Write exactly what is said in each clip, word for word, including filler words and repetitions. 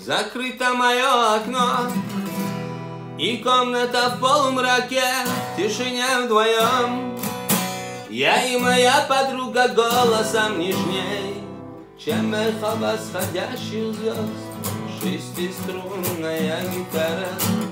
Закрыто мое окно, и комната в полумраке, в тишине вдвоем. Я и моя подруга голосом нежней, чем эхо восходящих звезд, шестиструнная гитара.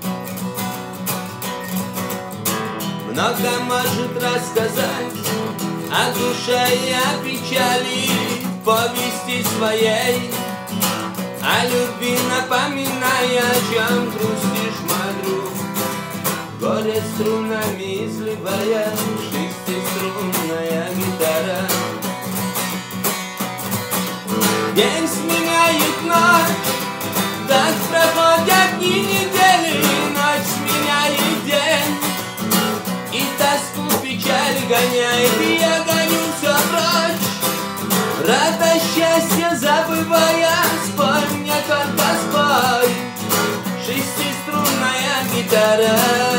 Много может рассказать о душе и о печали, повести своей, о любви напоминая, о чем грустишь, мой друг, горе струнами изливая, шестиструнная гитара. День сменяет ночь, так проходят дни, недели, ночь сменяет день, и тоску, печаль гоняет, и я гоню все прочь. Радость, счастье забывая, спой мне только спой, шестиструнная гитара.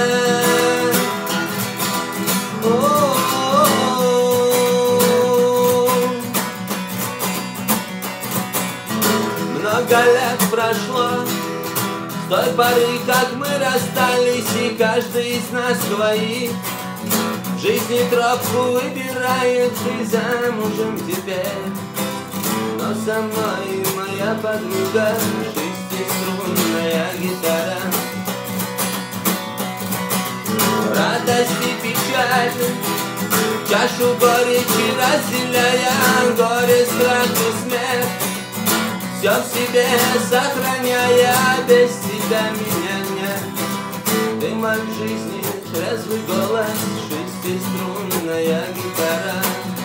Много лет прошло с той поры, как мы расстались, и каждый из нас своих в жизни тропку выбирает, и замужем теперь. Но со мной моя подруга, шестиструнная гитара. Радость и печаль, чашу горечи разделяя, горе, страх и смерть, все в себе сохраняя, без тебя меня нет. Ты мой в жизни трезвый голос, шестиструнная гитара.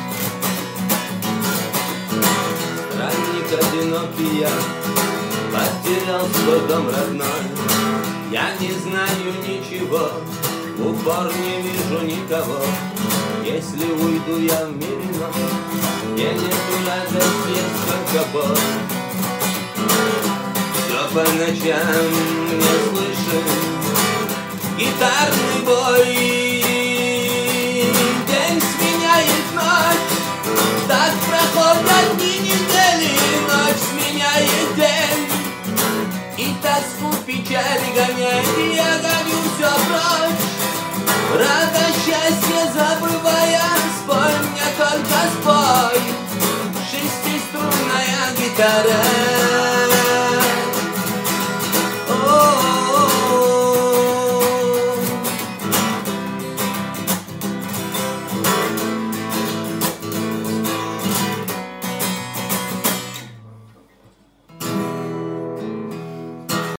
Странник одинокий я, потерял свой дом родной. Я не знаю ничего, в упор не вижу никого. Если уйду я в мир иной, где нету радости, есть только боль. Все по ночам не слышен гитарный бой. День сменяет ночь, так проходят дни, недели, ночь сменяет день, и тоску, печаль гоняет, и я гоню все прочь. Радость, счастье забывая, спой мне только спой, шестиструнная гитара.